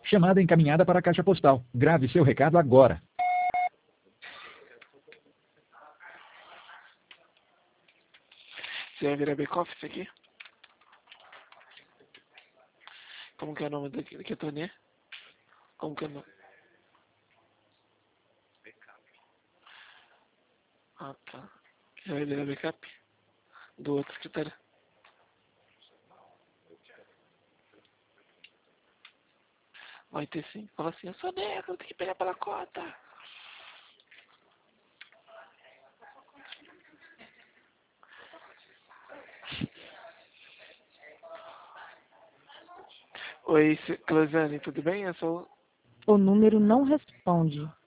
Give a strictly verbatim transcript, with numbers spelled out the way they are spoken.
Chamada encaminhada para a caixa postal. Grave seu recado agora. Você vai virar back-office aqui? Como que é o nome daqui? Daqui é Tony? Como que é o nome? Ah, tá. Já vai virar backup? Do outro escritório? Vai ter sim. Fala assim, eu sou negro, tem que pegar pela cota. Oi, Closane, tudo bem? Eu sou... O número não responde.